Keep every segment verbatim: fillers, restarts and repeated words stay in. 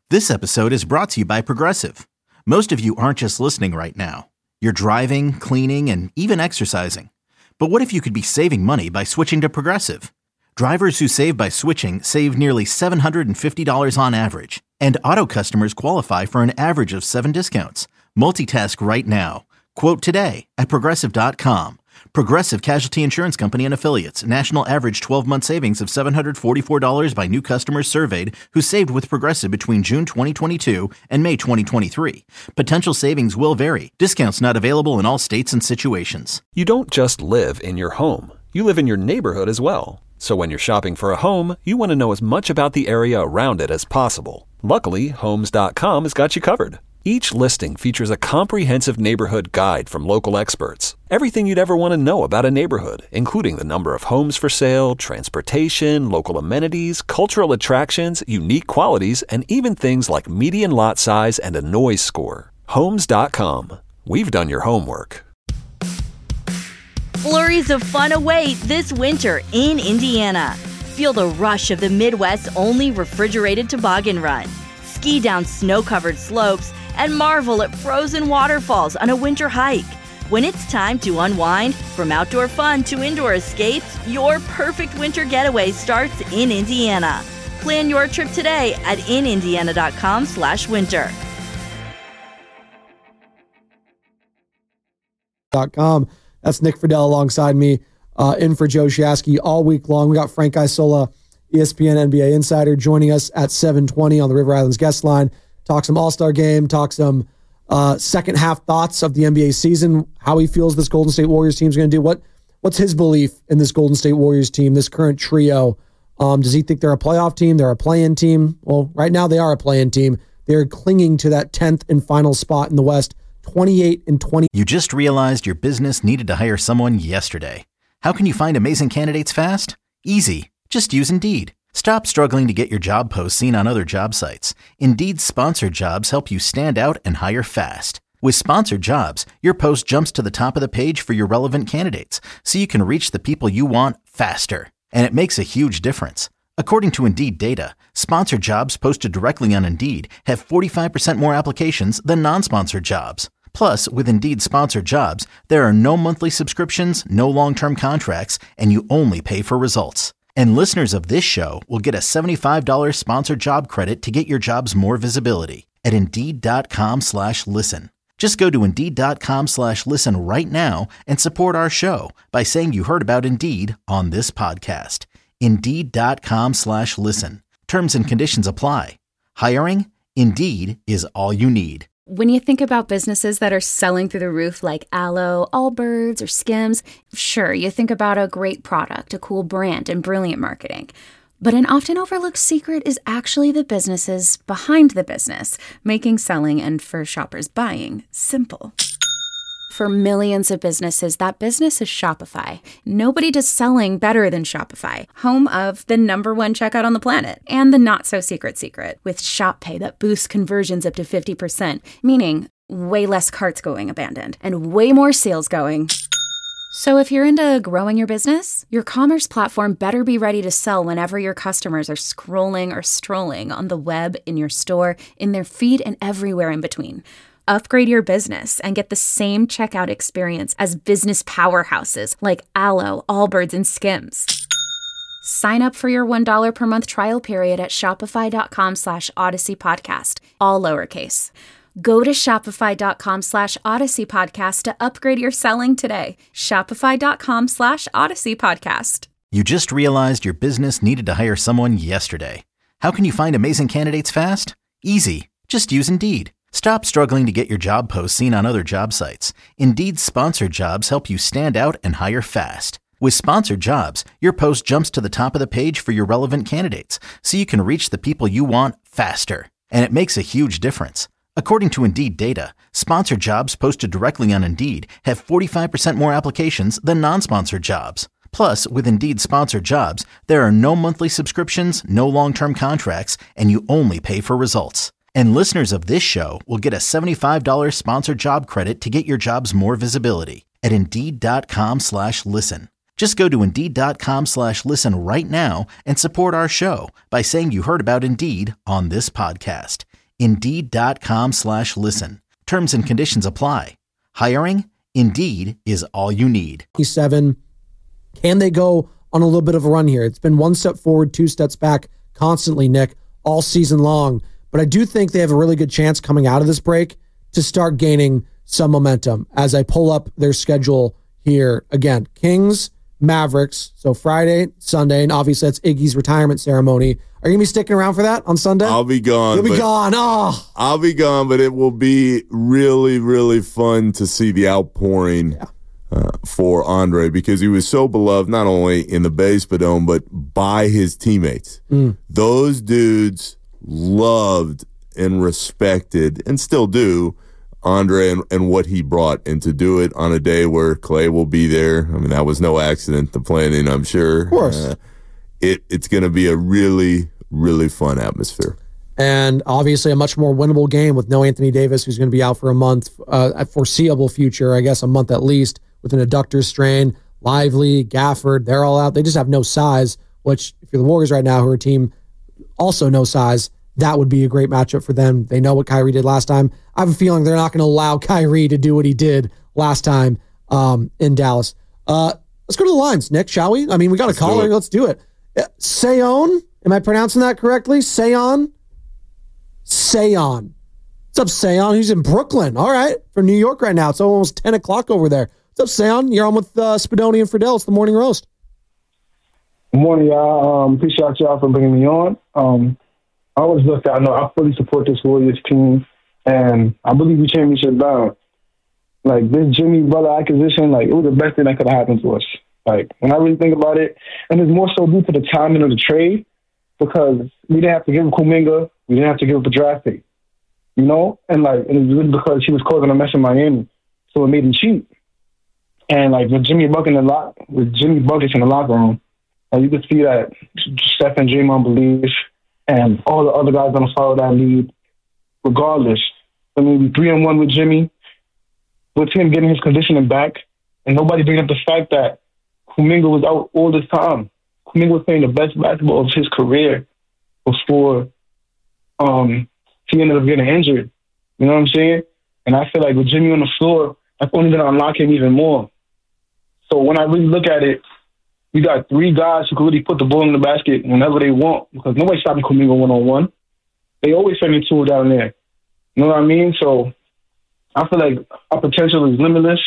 This episode is brought to you by Progressive. Most of you aren't just listening right now. You're driving, cleaning, and even exercising. But what if you could be saving money by switching to Progressive? Drivers who save by switching save nearly seven hundred fifty dollars on average. And auto customers qualify for an average of seven discounts. Multitask right now. Quote today at Progressive dot com. Progressive Casualty Insurance Company and Affiliates. National average twelve-month savings of seven hundred forty-four dollars by new customers surveyed who saved with Progressive between June twenty twenty-two and May twenty twenty-three. Potential savings will vary. Discounts not available in all states and situations. You don't just live in your home. You live in your neighborhood as well. So when you're shopping for a home, you want to know as much about the area around it as possible. Luckily, Homes dot com has got you covered. Each listing features a comprehensive neighborhood guide from local experts. Everything you'd ever want to know about a neighborhood, including the number of homes for sale, transportation, local amenities, cultural attractions, unique qualities, and even things like median lot size and a noise score. Homes dot com. We've done your homework. Flurries of fun await this winter in Indiana. Feel the rush of the Midwest's only refrigerated toboggan run. Ski down snow-covered slopes and marvel at frozen waterfalls on a winter hike. When it's time to unwind, from outdoor fun to indoor escapes, your perfect winter getaway starts in Indiana. Plan your trip today at in indiana dot com slash winter. .com. That's Nick Friedel alongside me, uh, in for Joe Shasky all week long. We got Frank Isola, E S P N N B A insider, joining us at seven twenty on the River Islands guest line. Talk some All-Star game, talk some uh, second half thoughts of the N B A season, how he feels this Golden State Warriors team is going to do. What What's his belief in this Golden State Warriors team, this current trio? Um, does he think they're a playoff team? They're a play-in team? Well, right now they are a play-in team. They're clinging to that tenth and final spot in the West, twenty-eight and twenty. You just realized your business needed to hire someone yesterday. How can you find amazing candidates fast? Easy. Just use Indeed. Stop struggling to get your job posts seen on other job sites. Indeed's sponsored jobs help you stand out and hire fast. With sponsored jobs, your post jumps to the top of the page for your relevant candidates, so you can reach the people you want faster. And it makes a huge difference. According to Indeed data, sponsored jobs posted directly on Indeed have forty-five percent more applications than non-sponsored jobs. Plus, with Indeed sponsored jobs, there are no monthly subscriptions, no long-term contracts, and you only pay for results. And listeners of this show will get a seventy-five dollars sponsored job credit to get your jobs more visibility at Indeed.com slash listen. Just go to Indeed.com slash listen right now and support our show by saying you heard about Indeed on this podcast. Indeed.com slash listen. Terms and conditions apply. Hiring? Indeed is all you need. When you think about businesses that are selling through the roof like Aloe, Allbirds, or Skims, sure, you think about a great product, a cool brand, and brilliant marketing. But an often overlooked secret is actually the businesses behind the business, making selling and, for shoppers, buying simple. For millions of businesses, that business is Shopify. Nobody does selling better than Shopify, home of the number one checkout on the planet and the not-so-secret secret with Shop Pay that boosts conversions up to fifty percent, meaning way less carts going abandoned and way more sales going. So if you're into growing your business, your commerce platform better be ready to sell whenever your customers are scrolling or strolling on the web, in your store, in their feed, and everywhere in between. Upgrade your business and get the same checkout experience as business powerhouses like Aloe, Allbirds, and Skims. Sign up for your one dollar per month trial period at shopify.com slash Odyssey Podcast, all lowercase. Go to shopify.com slash Odyssey Podcast to upgrade your selling today. Shopify.com slash Odyssey Podcast. You just realized your business needed to hire someone yesterday. How can you find amazing candidates fast? Easy. Just use Indeed. Stop struggling to get your job posts seen on other job sites. Indeed's sponsored jobs help you stand out and hire fast. With sponsored jobs, your post jumps to the top of the page for your relevant candidates, so you can reach the people you want faster. And it makes a huge difference. According to Indeed data, sponsored jobs posted directly on Indeed have forty-five percent more applications than non-sponsored jobs. Plus, with Indeed sponsored jobs, there are no monthly subscriptions, no long-term contracts, and you only pay for results. And listeners of this show will get a seventy-five dollars sponsored job credit to get your jobs more visibility at Indeed.com slash listen. Just go to Indeed.com slash listen right now and support our show by saying you heard about Indeed on this podcast. Indeed.com slash listen. Terms and conditions apply. Hiring? Indeed is all you need. Seven. Can they go on a little bit of a run here? It's been one step forward, two steps back constantly, Nick, all season long. But I do think they have a really good chance coming out of this break to start gaining some momentum as I pull up their schedule here. Again, Kings, Mavericks, so Friday, Sunday, and obviously that's Iggy's retirement ceremony. Are you going to be sticking around for that on Sunday? I'll be gone. You'll be gone. Oh. I'll be gone, but it will be really, really fun to see the outpouring yeah. uh, for Andre because he was so beloved not only in the Bay Spadone, but by his teammates. Mm. Those dudes loved and respected, and still do, Andre and, and what he brought, and to do it on a day where Clay will be there. I mean, that was no accident, the planning, I'm sure. Of course. Uh, it It's going to be a really, really fun atmosphere. And obviously a much more winnable game with no Anthony Davis, who's going to be out for a month, uh, at foreseeable future, I guess a month at least, with an adductor strain. Lively, Gafford, they're all out. They just have no size, which if you're the Warriors right now, who are a team also no size, that would be a great matchup for them. They know what Kyrie did last time. I have a feeling they're not going to allow Kyrie to do what he did last time um, in Dallas. Uh, let's go to the lines, Nick, shall we? I mean, we got a let's caller. Do let's do it. Uh, Sayon, am I pronouncing that correctly? Sayon? Sayon. What's up, Sayon? He's in Brooklyn. All right. From New York right now. It's almost ten o'clock over there. What's up, Sayon? You're on with uh, Spadoni and Friedel. It's the Morning Roast. Good morning, y'all. Um, appreciate y'all for bringing me on. Um, I always look at, I know I fully support this Warriors team, and I believe we championship bound. Like, this Jimmy Butler acquisition, like, it was the best thing that could have happened to us. Like, when I really think about it, and it's more so due to the timing of the trade, because we didn't have to give him Kuminga, we didn't have to give him the draft pick, you know? And, like, and it's really because he was causing a mess in Miami, so it made him cheap. And, like, with Jimmy Bucket in the lock, with Jimmy Buckets in the locker room, like, you could see that Steph and Draymond believe, and all the other guys gonna follow that lead, regardless. I mean, we three and one with Jimmy, with him getting his conditioning back, and nobody bringing up the fact that Kuminga was out all this time. Kuminga was playing the best basketball of his career before um, he ended up getting injured. You know what I'm saying? And I feel like with Jimmy on the floor, that's only gonna unlock him even more. So when I really look at it, we got three guys who can really put the ball in the basket whenever they want, because nobody's stopping Kuminga one-on-one. They always send a tool down there. You know what I mean? So I feel like our potential is limitless.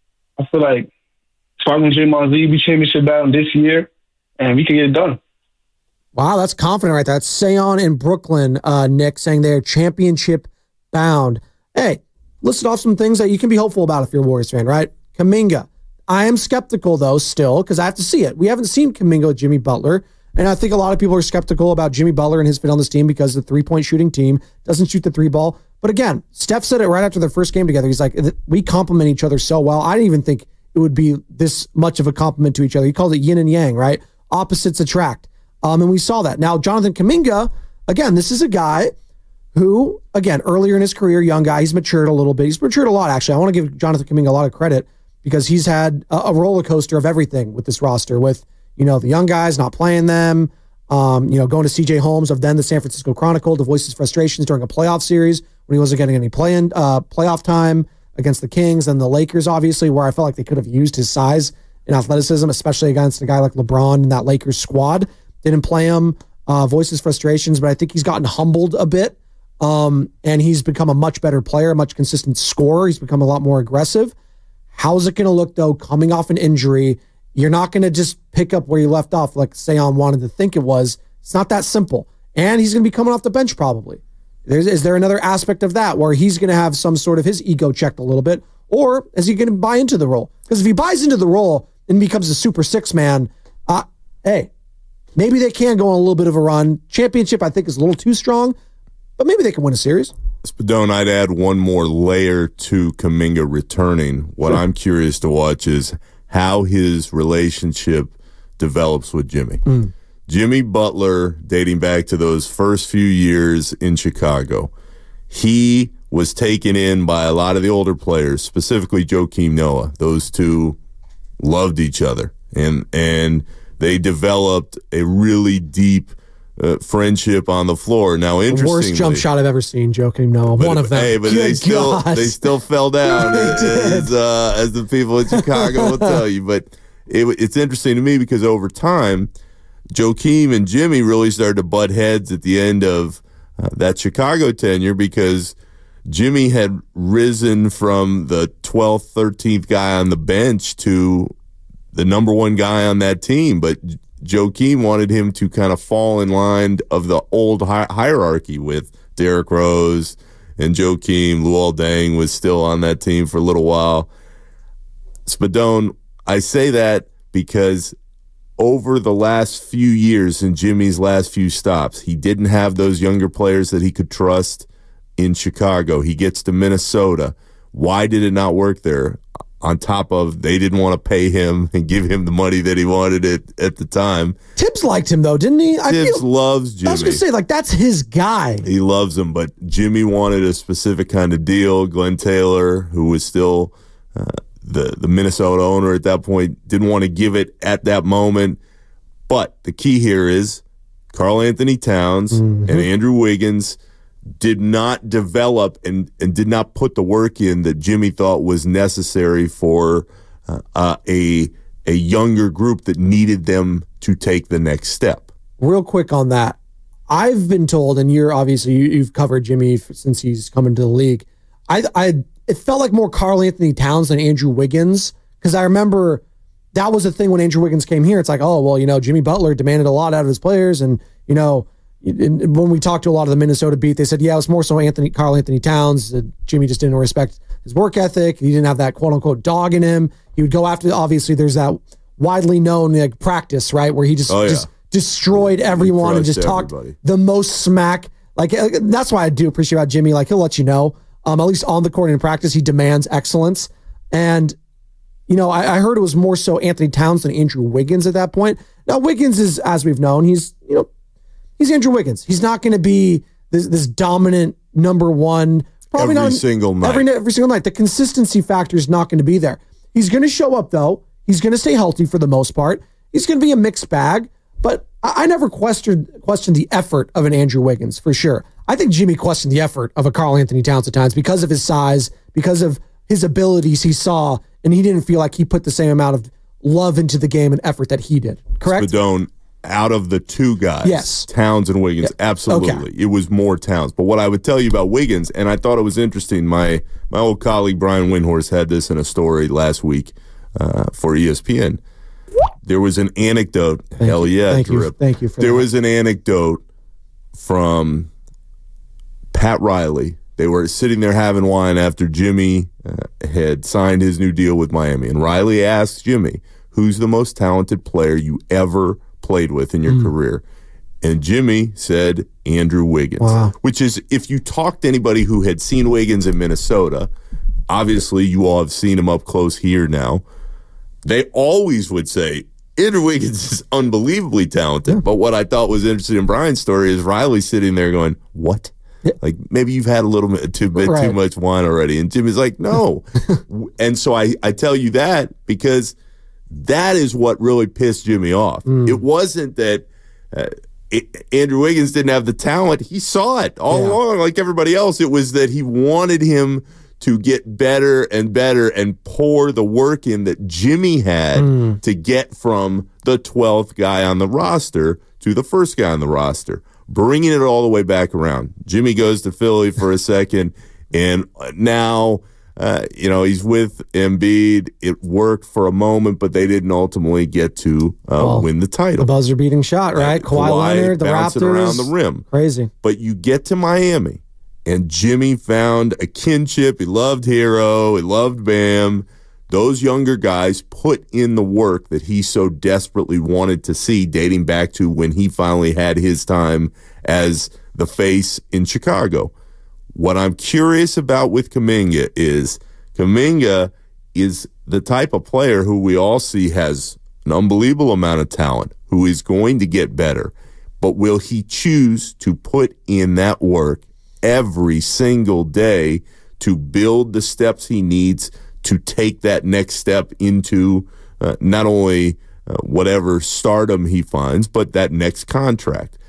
I feel like Sparkle and Draymond Lee be championship bound this year, and we can get it done. Wow, that's confident right there. That's Sayon in Brooklyn, uh, Nick, saying they're championship bound. Hey, listed off some things that you can be hopeful about if you're a Warriors fan, right? Kuminga. I am skeptical, though, still, because I have to see it. We haven't seen Kuminga with Jimmy Butler, and I think a lot of people are skeptical about Jimmy Butler and his fit on this team because the three-point shooting team doesn't shoot the three ball. But again, Steph said it right after their first game together. He's like, we complement each other so well. I didn't even think it would be this much of a compliment to each other. He called it yin and yang, right? Opposites attract. Um, and we saw that. Now, Jonathan Kuminga, again, this is a guy who, again, earlier in his career, young guy, he's matured a little bit. He's matured a lot, actually. I want to give Jonathan Kuminga a lot of credit, because he's had a, a roller coaster of everything with this roster, with, you know, the young guys not playing them, um, you know, going to C J Holmes of then the San Francisco Chronicle to voice his frustrations during a playoff series when he wasn't getting any play in, uh, playoff time against the Kings and the Lakers, obviously, where I felt like they could have used his size and athleticism, especially against a guy like LeBron and that Lakers squad. Didn't play him, uh, voice his frustrations, but I think he's gotten humbled a bit, um, and he's become a much better player, a much consistent scorer. He's become a lot more aggressive. How's it going to look, though, coming off an injury? You're not going to just pick up where you left off like Sayon wanted to think it was. It's not that simple. And he's going to be coming off the bench probably. There's, is there another aspect of that where he's going to have some sort of his ego checked a little bit? Or is he going to buy into the role? Because if he buys into the role and becomes a super six man, uh, hey, maybe they can go on a little bit of a run. Championship, I think, is a little too strong, but maybe they can win a series. Spadone, I'd add one more layer to Kuminga returning. What sure. I'm curious to watch is how his relationship develops with Jimmy. Mm. Jimmy Butler, dating back to those first few years in Chicago, he was taken in by a lot of the older players, specifically Joakim Noah. Those two loved each other, and and they developed a really deep uh, friendship on the floor. Now, interestingly, worst jump shot I've ever seen. Joakim Noah, one of them. Hey, but Good they still God. they still fell down, as, uh, as the people in Chicago will tell you. But it, it's interesting to me because over time, Joakim and Jimmy really started to butt heads at the end of uh, that Chicago tenure because Jimmy had risen from the twelfth, thirteenth guy on the bench to the number one guy on that team. But Joakim wanted him to kind of fall in line of the old hi- hierarchy with Derrick Rose and Joakim. Luol Deng was still on that team for a little while. Spadone, I say that because over the last few years in Jimmy's last few stops, he didn't have those younger players that he could trust in Chicago. He gets to Minnesota. Why did it not work there? On top of they didn't want to pay him and give him the money that he wanted at, at the time. Tibbs liked him, though, didn't he? I Tibbs feel, loves Jimmy. I was going to say, like, that's his guy. He loves him, but Jimmy wanted a specific kind of deal. Glenn Taylor, who was still uh, the, the Minnesota owner at that point, didn't want to give it at that moment. But the key here is Karl Anthony Towns mm-hmm. and Andrew Wiggins did not develop and, and did not put the work in that Jimmy thought was necessary for uh, uh, a a younger group that needed them to take the next step. Real quick on that, I've been told, and you're obviously you, you've covered Jimmy since he's come into the league. I, I it felt like more Karl Anthony Towns than Andrew Wiggins because I remember that was the thing when Andrew Wiggins came here. It's like, oh well, you know, Jimmy Butler demanded a lot out of his players, and you know. When we talked to a lot of the Minnesota beat, they said, yeah, it was more so Anthony, Karl Anthony Towns. Uh, Jimmy just didn't respect his work ethic. He didn't have that quote unquote dog in him. He would go after, obviously, there's that widely known like practice, right? Where he just, oh, yeah. just destroyed everyone and just talked everybody. The most smack. Like, uh, that's why I do appreciate about Jimmy. Like, he'll let you know, um, at least on the court and in practice, he demands excellence. And, you know, I, I heard it was more so Anthony Towns than Andrew Wiggins at that point. Now, Wiggins is, as we've known, he's, you know, He's Andrew Wiggins. He's not going to be this, this dominant number one. Probably every not single night. Every, every single night. The consistency factor is not going to be there. He's going to show up, though. He's going to stay healthy for the most part. He's going to be a mixed bag. But I, I never questioned, questioned the effort of an Andrew Wiggins, for sure. I think Jimmy questioned the effort of a Karl Anthony Towns at times because of his size, because of his abilities he saw, and he didn't feel like he put the same amount of love into the game and effort that he did. Correct? Spadone, out of the two guys, yes. Towns and Wiggins, yeah. absolutely. Okay. It was more Towns. But what I would tell you about Wiggins, and I thought it was interesting, my my old colleague Brian Windhorst had this in a story last week uh, for E S P N. There was an anecdote. Thank hell you. yeah, Thank Drip. you. Thank you for There that. was an anecdote from Pat Riley. They were sitting there having wine after Jimmy uh, had signed his new deal with Miami. And Riley asked Jimmy, who's the most talented player you ever played with in your mm. career? And Jimmy said Andrew Wiggins, wow. which is, if you talk to anybody who had seen Wiggins in Minnesota, obviously you all have seen him up close here now, they always would say Andrew Wiggins is unbelievably talented. Yeah. But what I thought was interesting in Brian's story is Riley sitting there going, what? Yeah. Like, maybe you've had a little bit too, bit right. too much wine already. And Jimmy's like, no. And so I, I tell you that because that is what really pissed Jimmy off. Mm. It wasn't that uh, it, Andrew Wiggins didn't have the talent. He saw it all yeah. along like everybody else. It was that he wanted him to get better and better and pour the work in that Jimmy had mm. to get from the twelfth guy on the roster to the first guy on the roster, bringing it all the way back around. Jimmy goes to Philly for a second, and now uh, you know he's with Embiid. It worked for a moment, but they didn't ultimately get to uh, well, win the title. The buzzer-beating shot, right? Kawhi, Kawhi Leonard, the bouncing Raptors, around the rim, crazy. But you get to Miami. And Jimmy found a kinship. He loved Hero. He loved Bam. Those younger guys put in the work that he so desperately wanted to see, dating back to when he finally had his time as the face in Chicago. What I'm curious about with Kuminga is Kuminga is the type of player who we all see has an unbelievable amount of talent, who is going to get better. But will he choose to put in that work every single day to build the steps he needs to take that next step into uh, not only uh, whatever stardom he finds, but that next contract?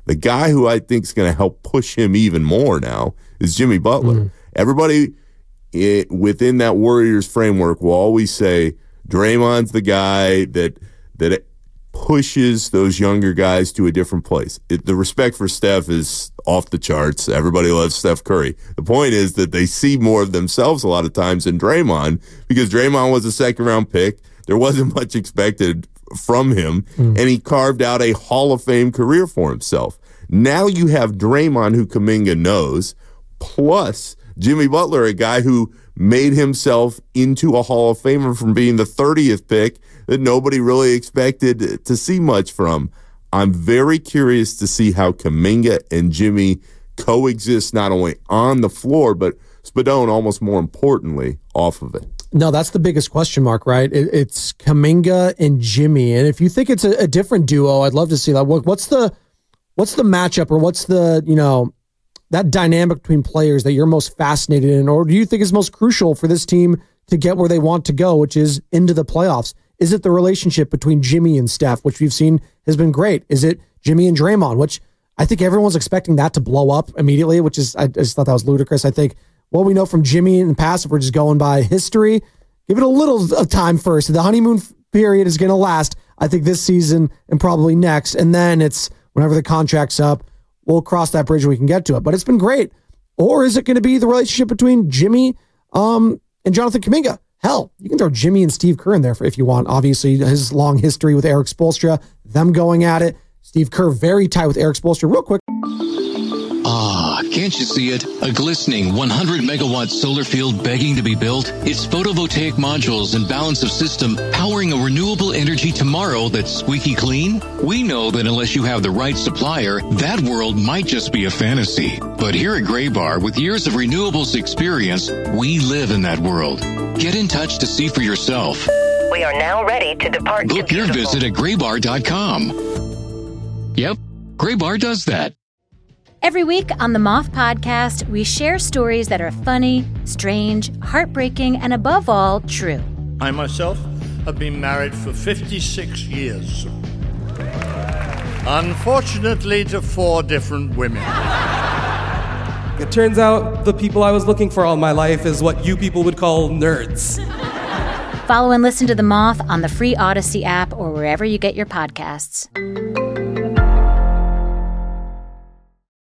The guy who I think is going to help push him even more now is Jimmy Butler. Mm. Everybody it, within that Warriors framework will always say Draymond's the guy that that pushes those younger guys to a different place. It, the respect for Steph is off the charts. Everybody loves Steph Curry. The point is that they see more of themselves a lot of times in Draymond because Draymond was a second-round pick. There wasn't much expected from him, mm. and he carved out a Hall of Fame career for himself. Now you have Draymond, who Kuminga knows, plus Jimmy Butler, a guy who made himself into a Hall of Famer from being the thirtieth pick that nobody really expected to see much from. I'm very curious to see how Kuminga and Jimmy coexist not only on the floor, but Spadone, almost more importantly, off of it. No, that's the biggest question mark, right? It, it's Kuminga and Jimmy. And if you think it's a, a different duo, I'd love to see that. What, what's the what's the matchup or what's the, you know, that dynamic between players that you're most fascinated in, or do you think is most crucial for this team to get where they want to go, which is into the playoffs? Is it the relationship between Jimmy and Steph, which we've seen has been great? Is it Jimmy and Draymond, which I think everyone's expecting that to blow up immediately, which is, I just thought that was ludicrous. I think what we know from Jimmy in the past, if we're just going by history, give it a little of time first. The honeymoon period is going to last, I think, this season and probably next. And then it's whenever the contract's up, we'll cross that bridge when we can get to it. But it's been great. Or is it going to be the relationship between Jimmy um, and Jonathan Kuminga? Hell, you can throw Jimmy and Steve Kerr in there for, if you want. Obviously, his long history with Eric Spoelstra, them going at it. Steve Kerr very tight with Eric Spoelstra. Real quick. Ah, can't you see it? A glistening one hundred megawatt solar field begging to be built? Its photovoltaic modules and balance of system powering a renewable energy tomorrow that's squeaky clean? We know that unless you have the right supplier, that world might just be a fantasy. But here at Graybar, with years of renewables experience, we live in that world. Get in touch to see for yourself. We are now ready to depart. Book to your visit at graybar dot com. Yep, Graybar does that. Every week on the Moth Podcast, we share stories that are funny, strange, heartbreaking, and above all, true. I myself have been married for fifty-six years. Unfortunately, to four different women. It turns out the people I was looking for all my life is what you people would call nerds. Follow and listen to The Moth on the free Odyssey app or wherever you get your podcasts.